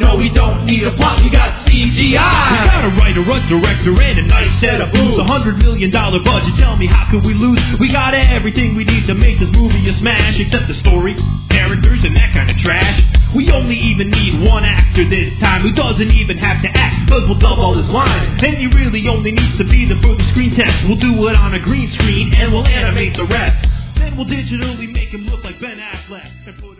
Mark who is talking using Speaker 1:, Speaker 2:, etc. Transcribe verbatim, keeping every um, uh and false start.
Speaker 1: no, we don't need a plot, we got C G I.
Speaker 2: We got a writer, a director, and a nice set of booze. A hundred million dollar budget, tell me how could we lose? We got everything we need to make this movie a smash, except the story, characters, and that kind of trash. We only even need one actor this time, who doesn't even have to act, cause we'll dub all his lines. And he really only needs to be there for the screen test. We'll do it on a green screen, and we'll animate the rest. Then we'll digitally make him look like Ben Affleck and put